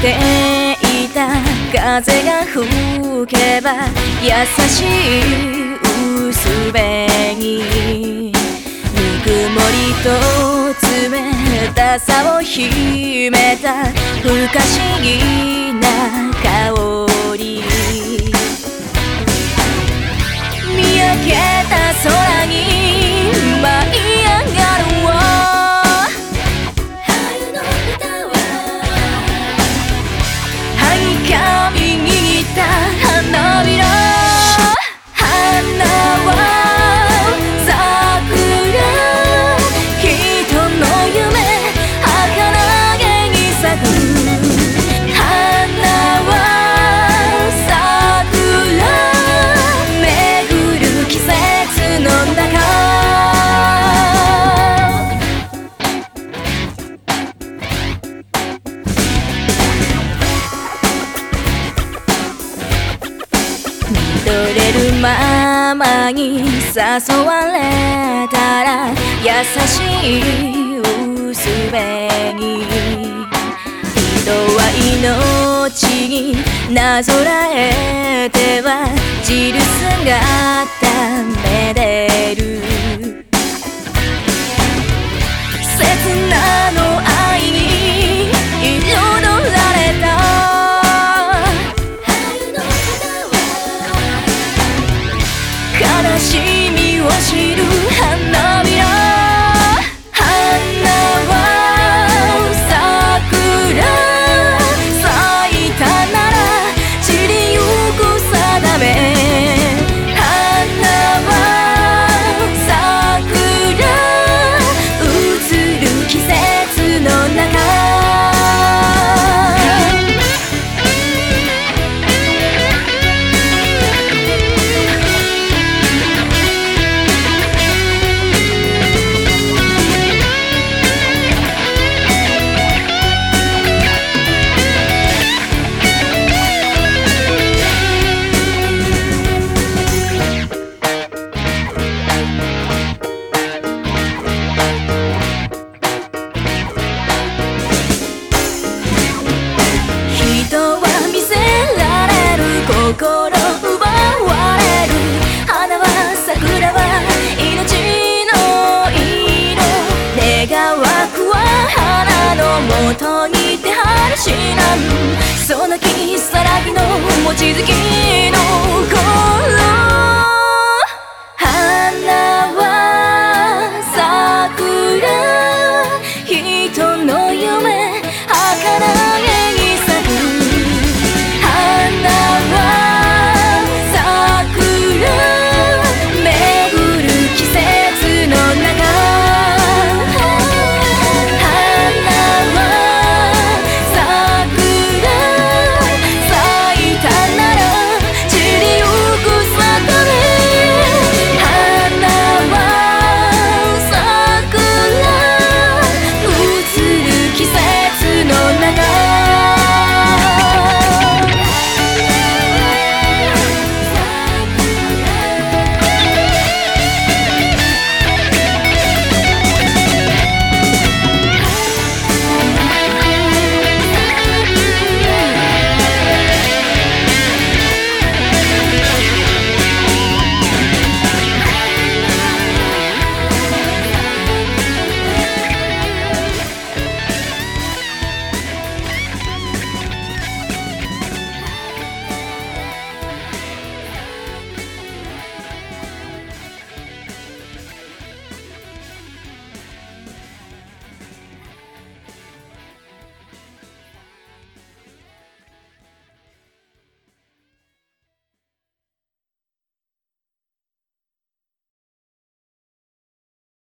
ていた風が吹けば優しい薄紅ぬくもりと冷たさを秘めた不可思議な香り見上げた空に舞い上がる春の歌ははにかみ握った花びら花は桜人の夢儚げに咲く花は桜巡る季節の中見れるままに誘われたら優しい薄紅人は命になぞらえては散る姿めでる切なの愛に彩られた悲しみを知る花びら花は桜咲いたなら散りゆく定め花は桜移る季節の中心奪われる花は桜は命の色願わくは花のもとに